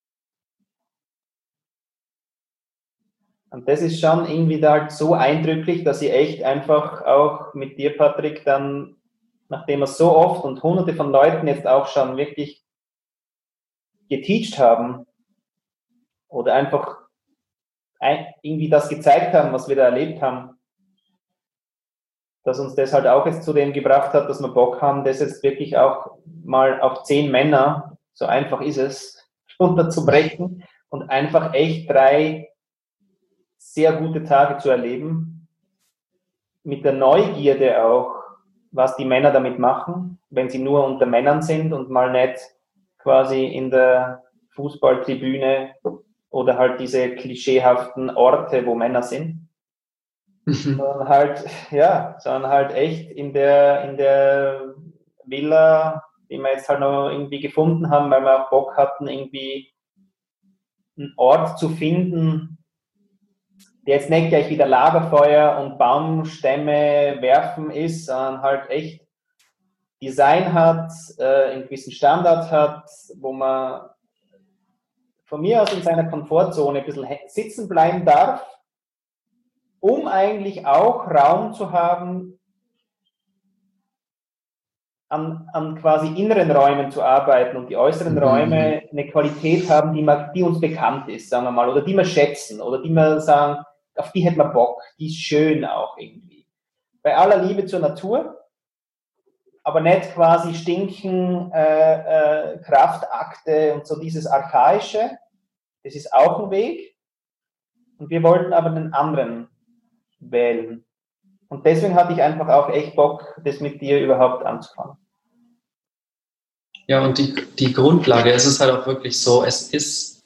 Und das ist schon irgendwie da halt so eindrücklich, dass ich echt einfach auch mit dir, Patrick, dann, nachdem wir so oft und hunderte von Leuten jetzt auch schon wirklich geteacht haben oder einfach irgendwie das gezeigt haben, was wir da erlebt haben, dass uns das halt auch jetzt zu dem gebracht hat, dass wir Bock haben, das jetzt wirklich auch mal auf 10 Männer, so einfach ist es, runterzubrechen und einfach echt 3 sehr gute Tage zu erleben, mit der Neugierde auch, was die Männer damit machen, wenn sie nur unter Männern sind und mal nicht quasi in der Fußballtribüne oder halt diese klischeehaften Orte, wo Männer sind, sondern halt echt in der Villa, die wir jetzt halt noch irgendwie gefunden haben, weil wir auch Bock hatten, irgendwie einen Ort zu finden, der jetzt nicht gleich wieder Lagerfeuer und Baumstämme werfen ist, sondern halt echt Design hat, einen gewissen Standard hat, wo man von mir aus in seiner Komfortzone ein bisschen sitzen bleiben darf, um eigentlich auch Raum zu haben, an quasi inneren Räumen zu arbeiten und die äußeren Räume eine Qualität haben, die uns bekannt ist, sagen wir mal, oder die wir schätzen, oder die wir sagen, auf die hätten wir Bock, die ist schön auch irgendwie. Bei aller Liebe zur Natur, aber nicht quasi stinken, Kraftakte und so dieses Archaische, das ist auch ein Weg. Und wir wollten aber den anderen wählen. Und deswegen hatte ich einfach auch echt Bock, das mit dir überhaupt anzufangen. Ja, und die Grundlage, es ist halt auch wirklich so, es ist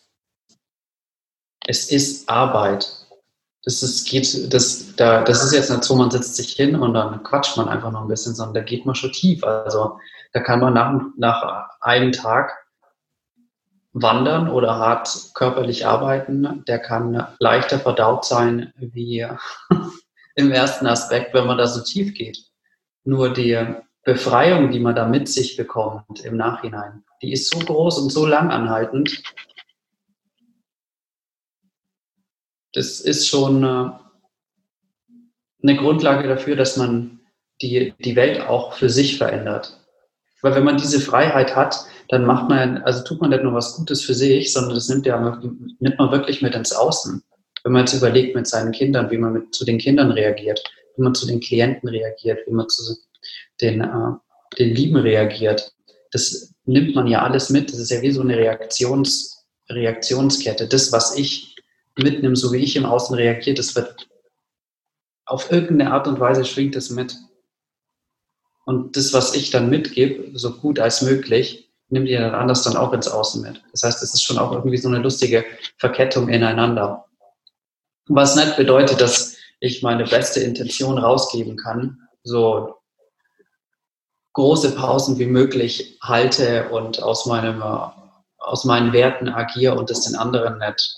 Arbeit. Das ist jetzt nicht so, man setzt sich hin und dann quatscht man einfach noch ein bisschen, sondern da geht man schon tief. Also da kann man nach einem Tag wandern oder hart körperlich arbeiten. Der kann leichter verdaut sein wie im ersten Aspekt, wenn man da so tief geht. Nur die Befreiung, die man da mit sich bekommt im Nachhinein, die ist so groß und so langanhaltend. Das ist schon eine Grundlage dafür, dass man die Welt auch für sich verändert. Weil wenn man diese Freiheit hat, dann tut man nicht nur was Gutes für sich, sondern das nimmt man wirklich mit ins Außen. Wenn man jetzt überlegt mit seinen Kindern, wie man zu den Kindern reagiert, wie man zu den Klienten reagiert, wie man zu den Lieben reagiert, das nimmt man ja alles mit. Das ist ja wie so eine Reaktionskette. Das, was ich mitnehme, so wie ich im Außen reagiere, das wird auf irgendeine Art und Weise schwingt es mit. Und das, was ich dann mitgebe, so gut als möglich, nimmt ihr dann anders dann auch ins Außen mit. Das heißt, es ist schon auch irgendwie so eine lustige Verkettung ineinander. Was nicht bedeutet, dass ich meine beste Intention rausgeben kann, so große Pausen wie möglich halte und aus meinen Werten agiere und es den anderen nicht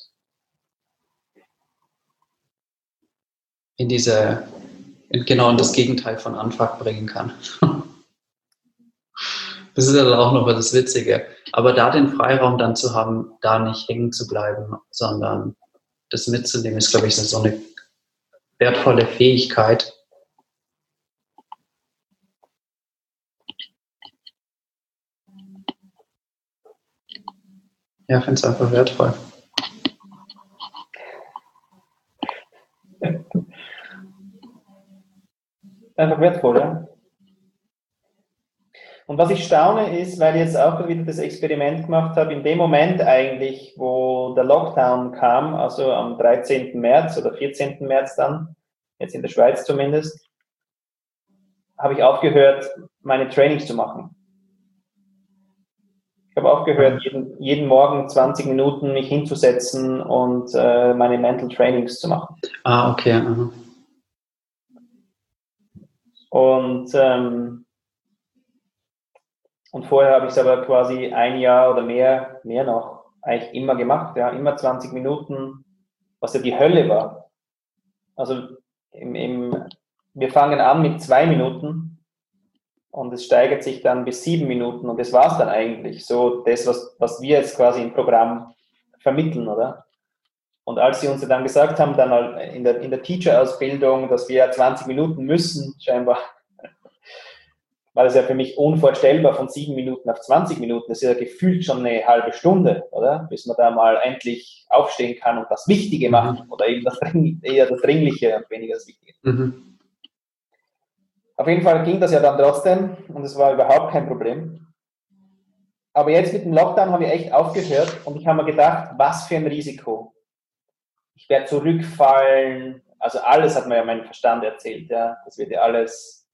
in das Gegenteil von Anfang bringen kann. Das ist ja dann auch noch das Witzige. Aber da den Freiraum dann zu haben, da nicht hängen zu bleiben, sondern das mitzunehmen, ist, glaube ich, so eine wertvolle Fähigkeit. Ja, ich finde es einfach wertvoll. Einfach wertvoll, ja. Und was ich staune ist, weil ich jetzt auch wieder das Experiment gemacht habe, in dem Moment eigentlich, wo der Lockdown kam, also am 13. März oder 14. März dann, jetzt in der Schweiz zumindest, habe ich aufgehört, meine Trainings zu machen. Ich habe aufgehört, jeden Morgen 20 Minuten mich hinzusetzen und meine Mental Trainings zu machen. Ah, okay. Und vorher habe ich es aber quasi ein Jahr oder mehr noch eigentlich immer gemacht, ja, immer 20 Minuten, was ja die Hölle war. Also wir fangen an mit 2 Minuten und es steigert sich dann bis 7 Minuten und das war es dann eigentlich. So das, was wir jetzt quasi im Programm vermitteln, oder? Und als sie uns dann gesagt haben, dann in der Teacher-Ausbildung, dass wir 20 Minuten müssen, scheinbar, war das ja für mich unvorstellbar, von 7 Minuten auf 20 Minuten. Das ist ja gefühlt schon eine halbe Stunde, oder? Bis man da mal endlich aufstehen kann und das Wichtige machen. Oder eben eher das Dringliche und weniger das Wichtige. Mhm. Auf jeden Fall ging das ja dann trotzdem und es war überhaupt kein Problem. Aber jetzt mit dem Lockdown haben wir echt aufgehört und ich habe mir gedacht, was für ein Risiko. ich werde zurückfallen. Also alles hat mir ja mein Verstand erzählt. Ja. Das wird ja alles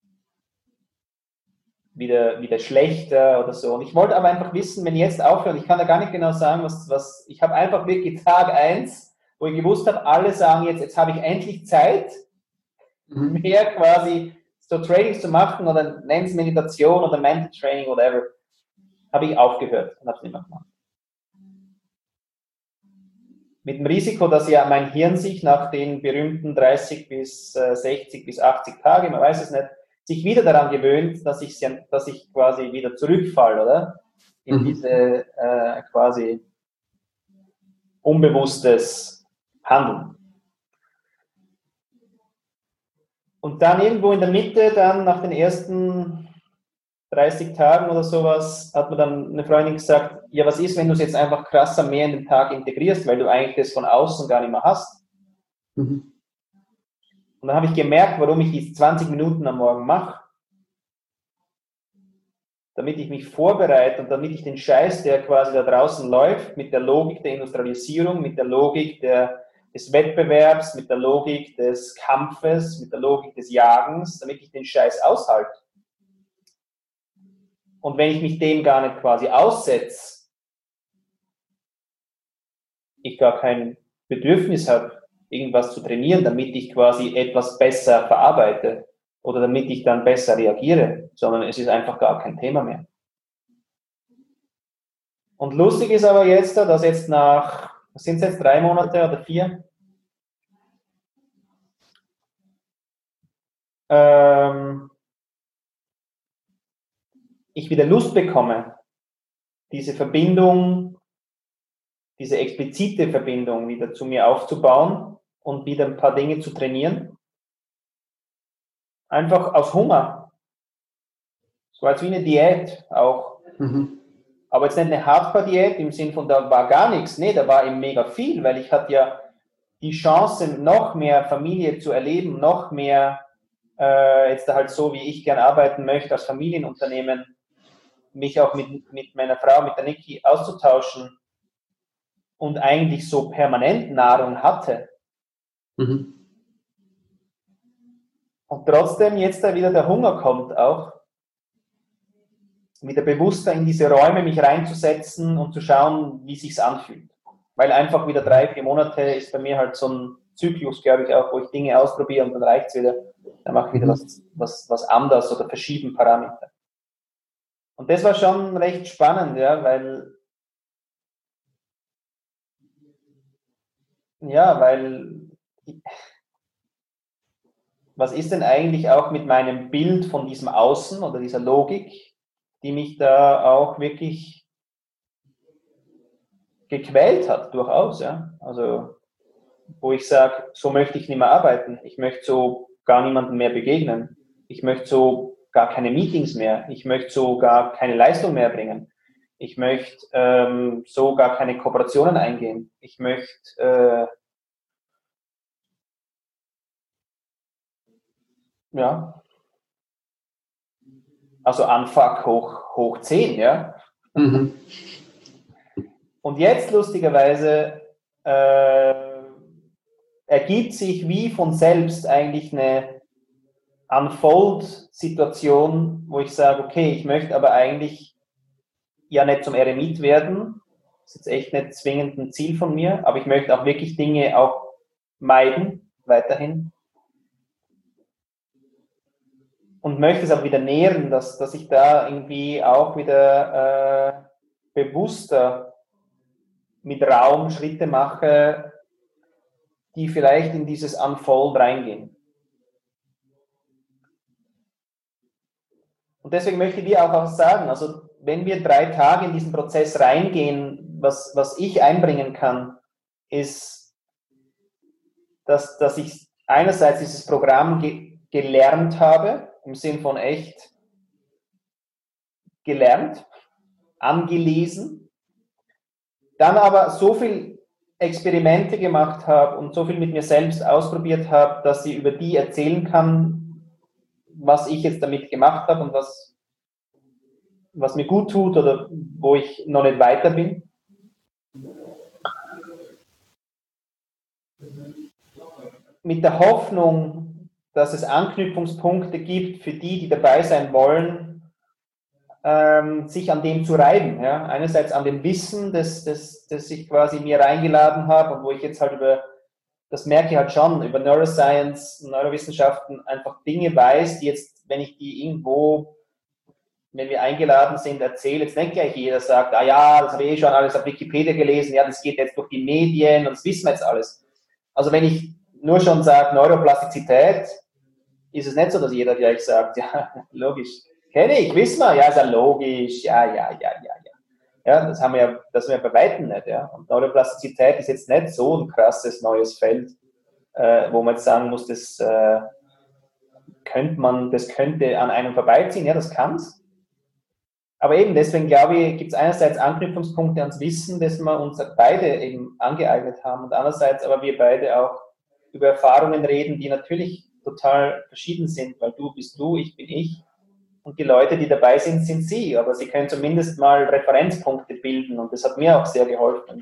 wieder schlechter oder so. Und ich wollte aber einfach wissen, wenn ich jetzt aufhöre, ich kann da gar nicht genau sagen, was ich habe einfach wirklich Tag 1, wo ich gewusst habe, alle sagen jetzt habe ich endlich Zeit, mehr quasi so Trainings zu machen oder nennen es Meditation oder Mental Training, whatever, habe ich aufgehört und habe es nicht mehr gemacht. Mit dem Risiko, dass ja mein Hirn sich nach den berühmten 30 bis 60 bis 80 Tagen, man weiß es nicht, sich wieder daran gewöhnt, dass ich quasi wieder zurückfalle, oder? In diese quasi unbewusstes Handeln. Und dann irgendwo in der Mitte, dann nach den ersten 30 Tagen oder sowas, hat mir dann eine Freundin gesagt, ja, was ist, wenn du es jetzt einfach krasser mehr in den Tag integrierst, weil du eigentlich das von außen gar nicht mehr hast. Und dann habe ich gemerkt, warum ich diese 20 Minuten am Morgen mache. Damit ich mich vorbereite und damit ich den Scheiß, der quasi da draußen läuft, mit der Logik der Industrialisierung, mit der Logik des Wettbewerbs, mit der Logik des Kampfes, mit der Logik des Jagens, damit ich den Scheiß aushalte. Und wenn ich mich dem gar nicht quasi aussetze, ich gar kein Bedürfnis habe, irgendwas zu trainieren, damit ich quasi etwas besser verarbeite oder damit ich dann besser reagiere, sondern es ist einfach gar kein Thema mehr. Und lustig ist aber jetzt, dass jetzt sind es jetzt 3 Monate oder 4? Ich wieder Lust bekomme, diese Verbindung, diese explizite Verbindung wieder zu mir aufzubauen und wieder ein paar Dinge zu trainieren. Einfach aus Hunger. So als wie eine Diät auch. Aber jetzt nicht eine Hardcore-Diät im Sinn von, da war gar nichts. Nee, da war eben mega viel, weil ich hatte ja die Chance, noch mehr Familie zu erleben, noch mehr, jetzt halt so, wie ich gern arbeiten möchte, als Familienunternehmen, mich auch mit meiner Frau, mit der Niki auszutauschen und eigentlich so permanent Nahrung hatte. Und trotzdem jetzt da wieder der Hunger kommt auch, wieder bewusster in diese Räume mich reinzusetzen und zu schauen, wie sich's anfühlt. Weil einfach wieder 3, 4 Monate ist bei mir halt so ein Zyklus, glaube ich auch, wo ich Dinge ausprobiere und dann reicht's wieder. Dann mache ich wieder was anderes oder verschieben Parameter. Und das war schon recht spannend, ja, weil was ist denn eigentlich auch mit meinem Bild von diesem Außen oder dieser Logik, die mich da auch wirklich gequält hat, durchaus, ja. Also, wo ich sage, so möchte ich nicht mehr arbeiten. Ich möchte so gar niemandem mehr begegnen. Ich möchte so gar keine Meetings mehr. Ich möchte so gar keine Leistung mehr bringen. Ich möchte so gar keine Kooperationen eingehen. Ich möchte also Unfuck hoch 10, ja. Und jetzt lustigerweise ergibt sich wie von selbst eigentlich eine Unfold-Situation, wo ich sage, okay, ich möchte aber eigentlich ja nicht zum Eremit werden. Das ist jetzt echt nicht zwingend ein Ziel von mir, aber ich möchte auch wirklich Dinge auch meiden, weiterhin. Und möchte es auch wieder nähren, dass ich da irgendwie auch wieder bewusster mit Raum Schritte mache, die vielleicht in dieses Unfold reingehen. Und deswegen möchte ich dir auch sagen, also wenn wir 3 Tage in diesen Prozess reingehen, was ich einbringen kann, ist, dass ich einerseits dieses Programm gelernt habe, im Sinn von echt gelernt, angelesen, dann aber so viel Experimente gemacht habe und so viel mit mir selbst ausprobiert habe, dass ich über die erzählen kann, was ich jetzt damit gemacht habe und was mir gut tut oder wo ich noch nicht weiter bin. mit der Hoffnung, dass es Anknüpfungspunkte gibt für die, die dabei sein wollen, sich an dem zu reiben. Ja? Einerseits an dem Wissen, das ich quasi mir reingeladen habe und wo ich jetzt halt das merke ich halt schon, über Neuroscience, Neurowissenschaften einfach Dinge weiß, die jetzt, wenn ich die irgendwo, wenn wir eingeladen sind, erzähle, jetzt nicht gleich jeder sagt, ah ja, das habe ich schon alles auf Wikipedia gelesen, ja, das geht jetzt durch die Medien und das wissen wir jetzt alles. Also wenn ich nur schon sage Neuroplastizität, ist es nicht so, dass jeder gleich sagt, ja, logisch. Kenne ich, wissen wir, ja, ist ja logisch, ja. Ja, das haben wir bei Weitem nicht, ja. Und Neuroplastizität ist jetzt nicht so ein krasses neues Feld, wo man jetzt sagen muss, das könnte an einem vorbeiziehen, ja, das kann's. Aber eben, deswegen glaube ich, gibt es einerseits Anknüpfungspunkte ans Wissen, das wir uns beide eben angeeignet haben und andererseits aber wir beide auch über Erfahrungen reden, die natürlich total verschieden sind, weil du bist du, ich bin ich und die Leute, die dabei sind, sind sie, aber sie können zumindest mal Referenzpunkte bilden und das hat mir auch sehr geholfen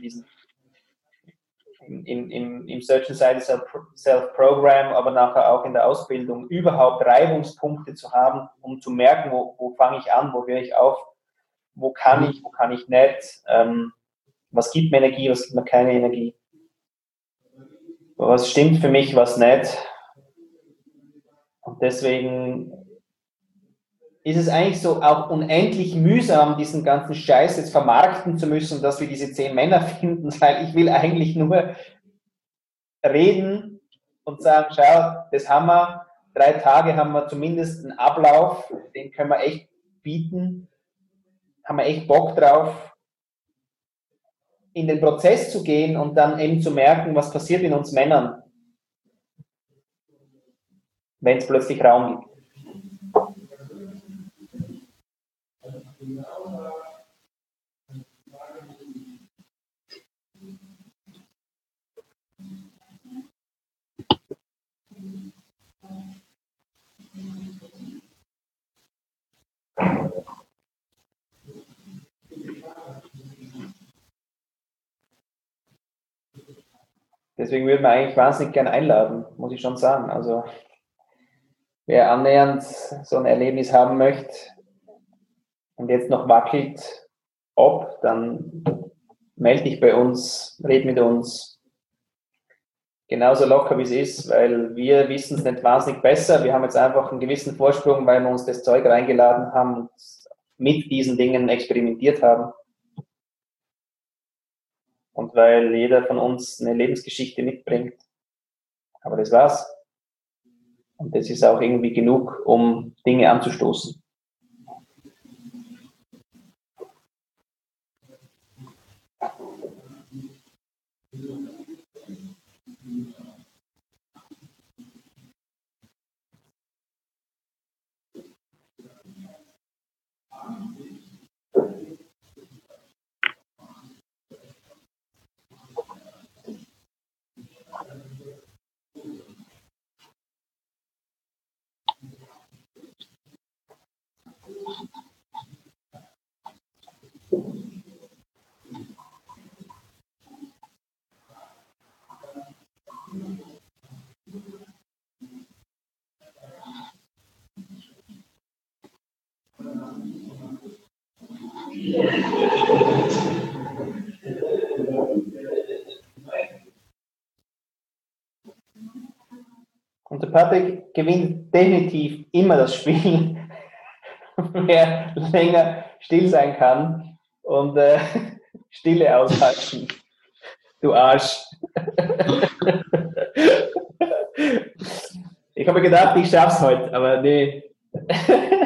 im Search and Self-Program, aber nachher auch in der Ausbildung, überhaupt Reibungspunkte zu haben, um zu merken, wo fange ich an, wo höre ich auf, wo kann ich nicht, was gibt mir Energie, was gibt mir keine Energie, was stimmt für mich, was nicht. Und deswegen ist es eigentlich so auch unendlich mühsam, diesen ganzen Scheiß jetzt vermarkten zu müssen, dass wir diese 10 Männer finden, weil ich will eigentlich nur reden und sagen, schau, das haben wir, 3 Tage haben wir zumindest einen Ablauf, den können wir echt bieten, haben wir echt Bock drauf, in den Prozess zu gehen und dann eben zu merken, was passiert in uns Männern, wenn es plötzlich Raum gibt. Deswegen würde man eigentlich wahnsinnig gern einladen, muss ich schon sagen. Also wer annähernd so ein Erlebnis haben möchte und jetzt noch wackelt, dann melde dich bei uns, red mit uns. Genauso locker wie es ist, weil wir wissen es nicht wahnsinnig besser. Wir haben jetzt einfach einen gewissen Vorsprung, weil wir uns das Zeug reingeladen haben und mit diesen Dingen experimentiert haben. Und weil jeder von uns eine Lebensgeschichte mitbringt. Aber das war's. Und das ist auch irgendwie genug, um Dinge anzustoßen. Und der Patrick gewinnt definitiv immer das Spiel, wer länger still sein kann und Stille aushalten. Du Arsch. Ich habe gedacht, ich schaff's heute, aber nee. Ich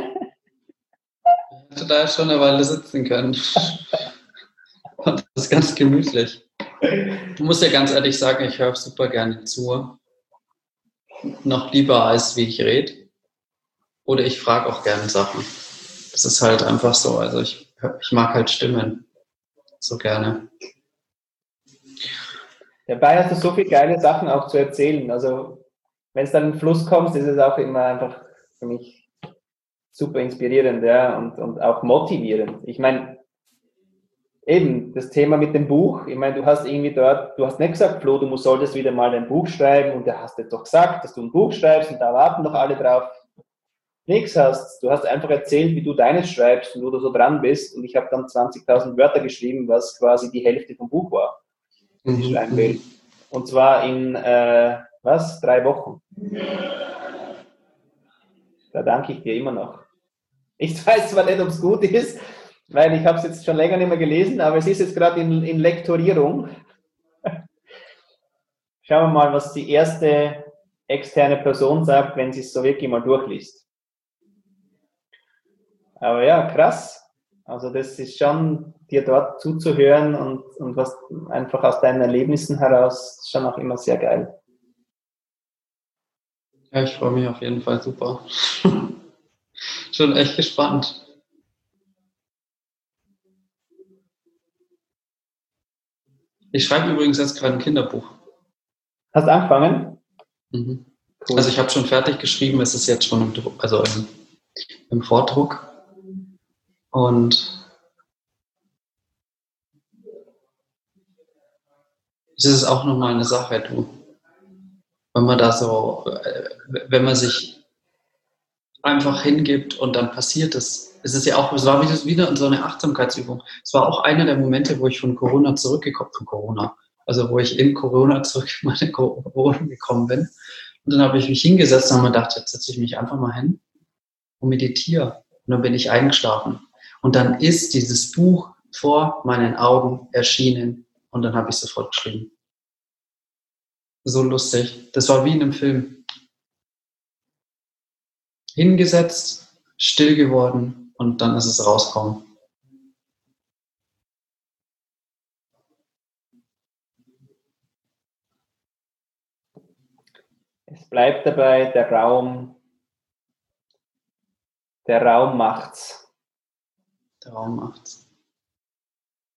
hätte da schon eine Weile sitzen können. Und das ist ganz gemütlich. Ich muss ja ganz ehrlich sagen, ich höre super gerne zu. Noch lieber, als wie ich rede. Oder ich frage auch gerne Sachen. Das ist halt einfach so. Also ich mag halt Stimmen so gerne. Dabei hast du so viele geile Sachen auch zu erzählen. Also wenn es dann in den Fluss kommt, ist es auch immer einfach für mich super inspirierend, ja, und auch motivierend. Ich meine, eben das Thema mit dem Buch. Ich meine, du hast irgendwie dort, du hast nicht gesagt, Flo, du solltest wieder mal ein Buch schreiben und du hast jetzt doch gesagt, dass du ein Buch schreibst und da warten doch alle drauf. Nichts hast. Du hast einfach erzählt, wie du deines schreibst und wo du so dran bist und ich habe dann 20.000 Wörter geschrieben, was quasi die Hälfte vom Buch war, das ich schreiben will. Und zwar in, 3 Wochen. Da danke ich dir immer noch. Ich weiß zwar nicht, ob es gut ist, weil ich habe es jetzt schon länger nicht mehr gelesen, aber es ist jetzt gerade in Lektorierung. Schauen wir mal, was die erste externe Person sagt, wenn sie es so wirklich mal durchliest. Aber ja, krass. Also das ist schon, dir dort zuzuhören und was einfach aus deinen Erlebnissen heraus, ist schon auch immer sehr geil. Ja, ich freue mich auf jeden Fall super. Schon echt gespannt. Ich schreibe übrigens jetzt gerade ein Kinderbuch. Hast du angefangen? Mhm. Cool. Also ich habe schon fertig geschrieben, es ist jetzt schon im Druck, also im Vordruck. Und es ist auch nochmal eine Sache, du. Wenn man da so, wenn man sich einfach hingibt und dann passiert es. Es ist ja auch, es war wieder so eine Achtsamkeitsübung. Es war auch einer der Momente, wo ich von Corona, also wo ich in Corona zurück in meine Wohnung gekommen bin. Und dann habe ich mich hingesetzt und habe mir gedacht, jetzt setze ich mich einfach mal hin und meditiere. Und dann bin ich eingeschlafen. Und dann ist dieses Buch vor meinen Augen erschienen und dann habe ich sofort geschrieben. So lustig. Das war wie in einem Film. Hingesetzt, still geworden und dann ist es rausgekommen. Es bleibt dabei, der Raum macht's. Der Raum macht's.